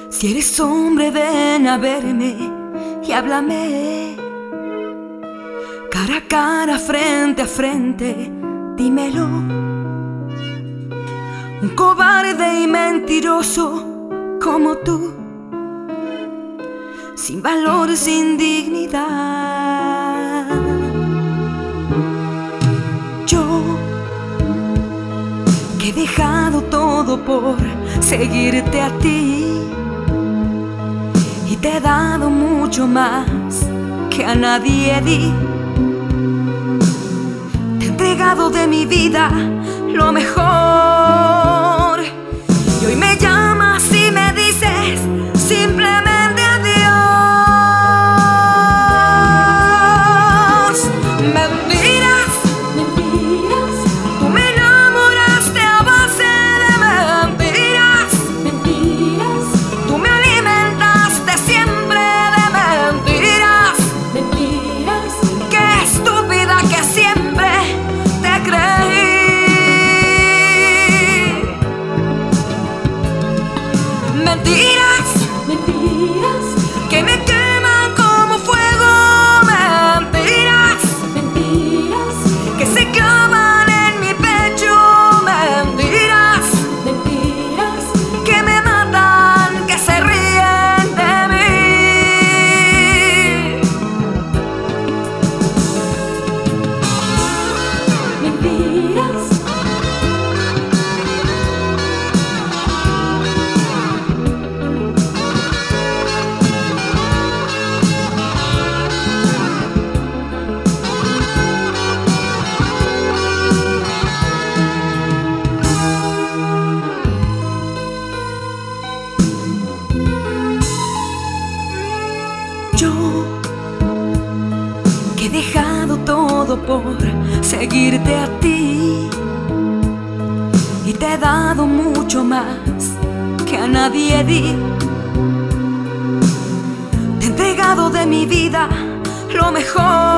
Si eres hombre, ven a verme y háblame. Cara a cara, frente a frente, dímelo. Un cobarde y mentiroso como tú, sin valor, sin dignidad. Yo, que he dejado todo por seguirte a ti, y te he dado mucho más que a nadie di. Te he entregado de mi vida lo mejor, y hoy me llamas y me dices simplemente adiós. Mentiras, mentiras, tú me enamoraste a base de mentiras. Mentiras, tú me alimentaste siempre de mentiras. Mentiras, qué estúpida que siempre te creí. Mentiras, mentiras, que me queman como fuego. Mentiras, mentiras, que se clavan en mi pecho. Mentiras, mentiras, que me matan, que se ríen de mí. Mentiras. Yo, que he dejado todo por seguirte a ti, y te he dado mucho más que a nadie di. Te he entregado de mi vida lo mejor,